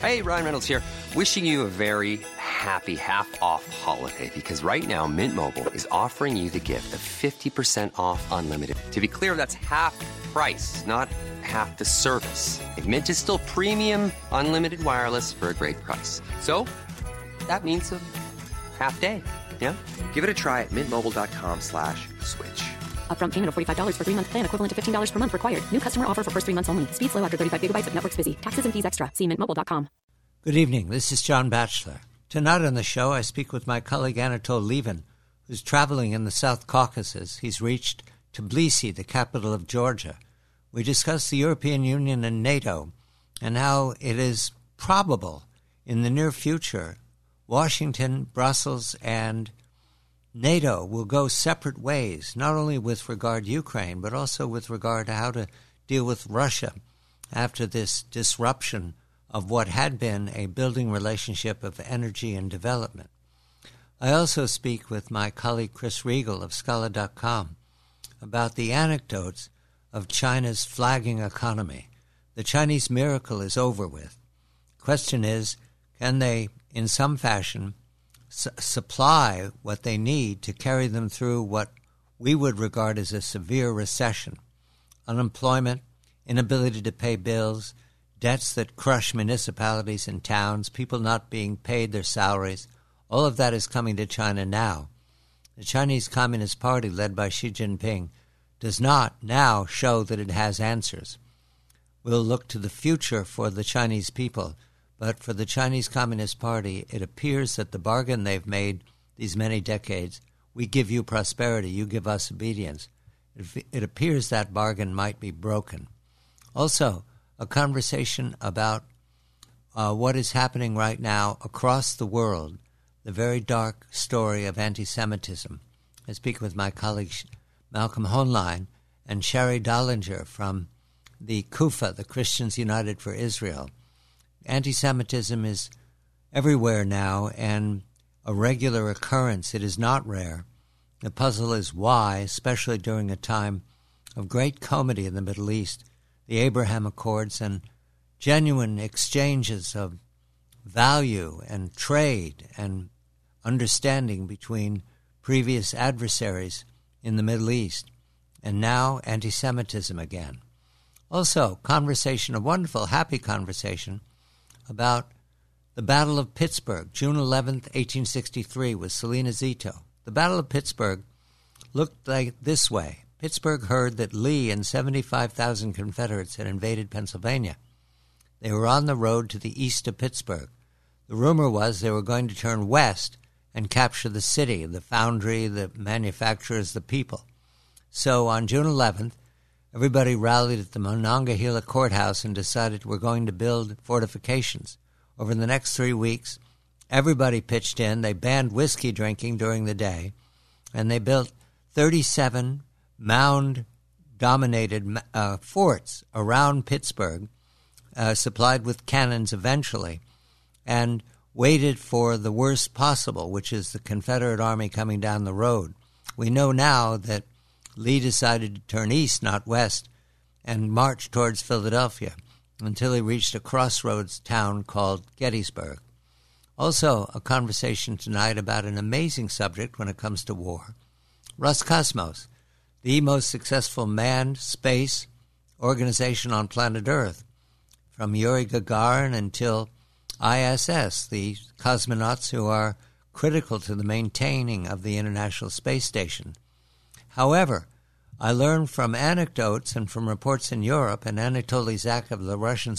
Hey, Ryan Reynolds here. Wishing you a very happy half-off holiday because right now Mint Mobile is offering you the gift of 50% off unlimited. To be clear, that's half price, not half the service. And Mint is still premium unlimited wireless for a great price. So that means a half day. Yeah? Give it a try at mintmobile.com/switch. Upfront payment of $45 for 3-month plan equivalent to $15 per month required. New customer offer for first 3 months only. Speed slow after 35 gigabytes if network's busy. Taxes and fees extra. See mintmobile.com. Good evening. This is John Batchelor. Tonight on the show, I speak with my colleague Anatol Lieven, who's traveling in the South Caucasus. He's reached Tbilisi, the capital of Georgia. We discuss the European Union and NATO and how it is probable in the near future Washington, Brussels, and NATO will go separate ways, not only with regard to Ukraine, but also with regard to how to deal with Russia after this disruption of what had been a building relationship of energy and development. I also speak with my colleague Chris Riegel of Scala.com about the anecdotes of China's flagging economy. The Chinese miracle is over with. The question is, can they, in some fashion, supply what they need to carry them through what we would regard as a severe recession? Unemployment, inability to pay bills, debts that crush municipalities and towns, people not being paid their salaries, all of that is coming to China now. The Chinese Communist Party, led by Xi Jinping, does not now show that it has answers. We'll look to the future for the Chinese people, but for the Chinese Communist Party, it appears that the bargain they've made these many decades, we give you prosperity, you give us obedience, it appears that bargain might be broken. Also, a conversation about what is happening right now across the world, the very dark story of anti-Semitism. I speak with my colleagues Malcolm Hoenlein and Sherry Dollinger from the Kufa, the Christians United for Israel. Anti-Semitism is everywhere now and a regular occurrence. It is not rare. The puzzle is why, especially during a time of great comity in the Middle East, the Abraham Accords and genuine exchanges of value and trade and understanding between previous adversaries in the Middle East, and now anti-Semitism again. Also, conversation, a wonderful, happy conversation about the Battle of Pittsburgh, June 11th, 1863, with Selena Zito. The Battle of Pittsburgh looked like this way. Pittsburgh heard that Lee and 75,000 Confederates had invaded Pennsylvania. They were on the road to the east of Pittsburgh. The rumor was they were going to turn west and capture the city, the foundry, the manufacturers, the people. So on June 11th, everybody rallied at the Monongahela Courthouse and decided we're going to build fortifications. Over the next 3 weeks, everybody pitched in. They banned whiskey drinking during the day, and they built 37 mound-dominated forts around Pittsburgh, supplied with cannons eventually, and waited for the worst possible, which is the Confederate Army coming down the road. We know now that Lee decided to turn east, not west, and march towards Philadelphia until he reached a crossroads town called Gettysburg. Also, a conversation tonight about an amazing subject when it comes to war. Roscosmos, the most successful manned space organization on planet Earth, from Yuri Gagarin until ISS, the cosmonauts who are critical to the maintaining of the International Space Station. However, I learned from anecdotes and from reports in Europe, and Anatoly Zak of the Russian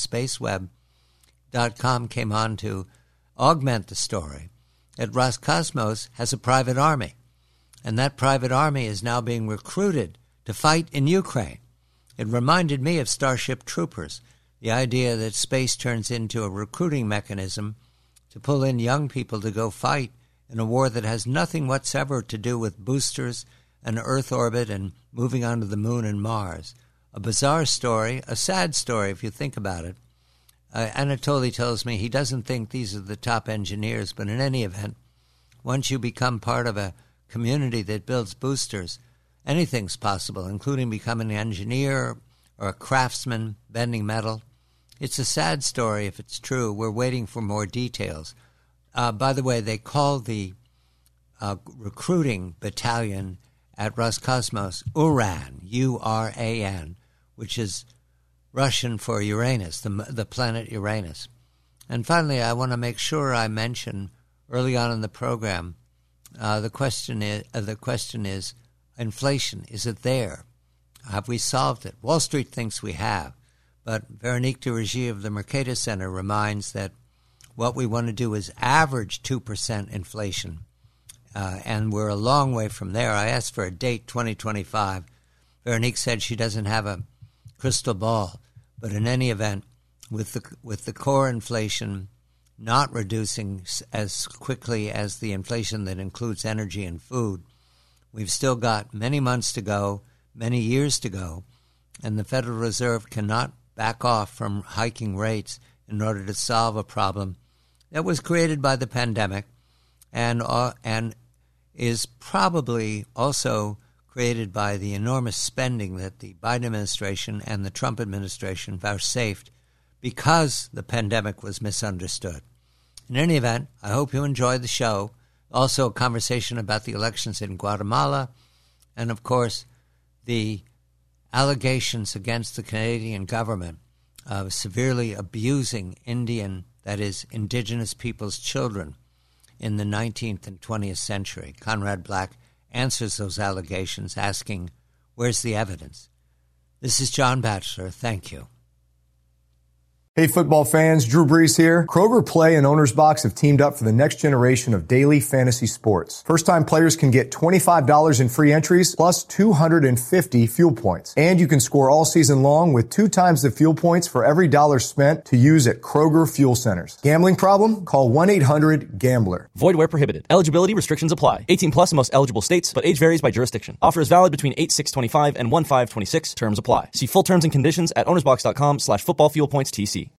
SpaceWeb.com came on to augment the story, that Roscosmos has a private army, and that private army is now being recruited to fight in Ukraine. It reminded me of Starship Troopers, the idea that space turns into a recruiting mechanism to pull in young people to go fight in a war that has nothing whatsoever to do with boosters and Earth orbit and moving on to the moon and Mars. A bizarre story, a sad story if you think about it. Anatoly tells me he doesn't think these are the top engineers, but in any event, once you become part of a community that builds boosters, anything's possible, including becoming an engineer or a craftsman bending metal. It's a sad story if it's true. We're waiting for more details. By the way, they call the recruiting battalion at Roscosmos Uran, U-R-A-N, which is Russian for Uranus, the planet Uranus. And finally, I want to make sure I mention early on in the program, the question is inflation. Is it there? Have we solved it? Wall Street thinks we have, but Veronique de Regie of the Mercatus Center reminds that what we want to do is average 2% inflation, and we're a long way from there. I asked for a date, 2025. Veronique said she doesn't have a crystal ball, but in any event, with the core inflation not reducing as quickly as the inflation that includes energy and food, we've still got many months to go, many years to go, and the Federal Reserve cannot back off from hiking rates in order to solve a problem that was created by the pandemic and is probably also created by the enormous spending that the Biden administration and the Trump administration vouchsafed because the pandemic was misunderstood. In any event, I hope you enjoyed the show. Also, a conversation about the elections in Guatemala and, of course, the allegations against the Canadian government of severely abusing indigenous people's children in the 19th and 20th century. Conrad Black answers those allegations, asking, where's the evidence? This is John Batchelor. Thank you. Hey, football fans, Drew Brees here. Kroger Play and Owner's Box have teamed up for the next generation of daily fantasy sports. First-time players can get $25 in free entries plus 250 fuel points. And you can score all season long with 2 times the fuel points for every dollar spent to use at Kroger Fuel Centers. Gambling problem? Call 1-800-GAMBLER. Void where prohibited. Eligibility restrictions apply. 18 plus in most eligible states, but age varies by jurisdiction. Offer is valid between 8/6/25 and 1/5/26. Terms apply. See full terms and conditions at ownersbox.com/footballfuelpointstc.